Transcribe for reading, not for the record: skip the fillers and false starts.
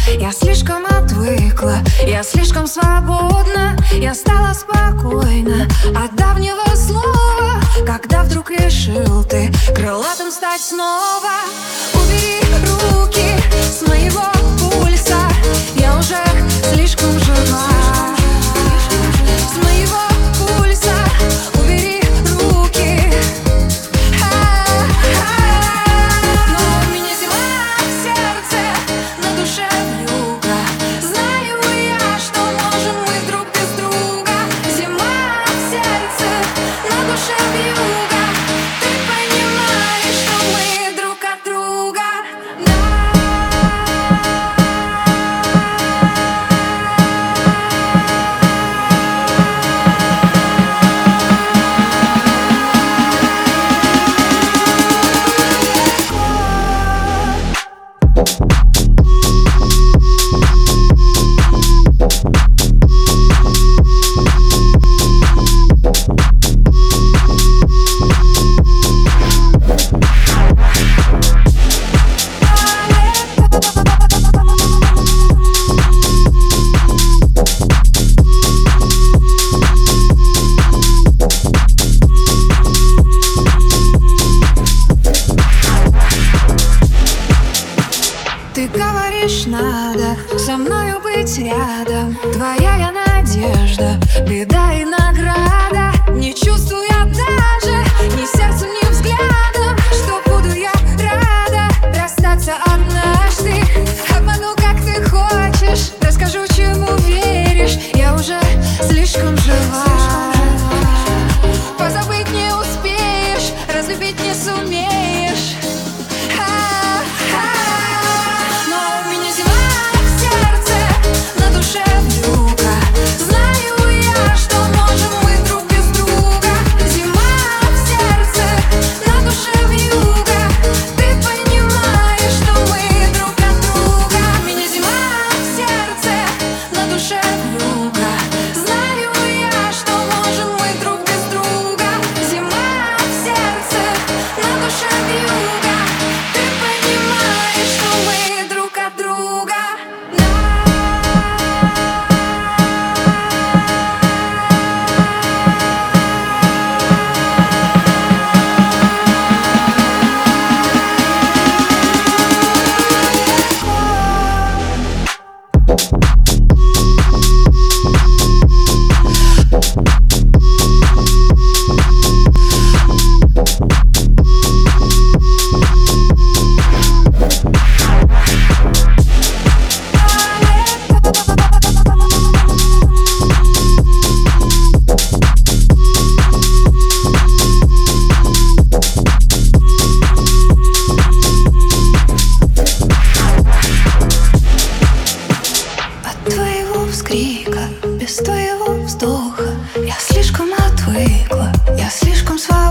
Я слишком отвыкла, я слишком свободна. Я стала спокойна от давнего слова, когда вдруг решил ты крылатым стать снова. Убери руки с моего пульса, я уже слишком жива. С моего пульса убери руки. Но у меня зима в сердце, на душе вьюга. Знаю я, что можем мы друг без друга. Зима в сердце, на душе вьюга. Ты понимаешь, что мы друг от друга. Ты говоришь, надо со мною быть рядом. Твоя я надежда, беда и награда. Не чувствую я даже ни сердцем, ни взглядом, что буду я рада расстаться однажды. Обману, как ты хочешь, расскажу, чему веришь. Я уже слишком жива. Позабыть не успеешь, разлюбить не сумеешь. Без твоего вздоха я слишком отвыкла, я слишком свободна.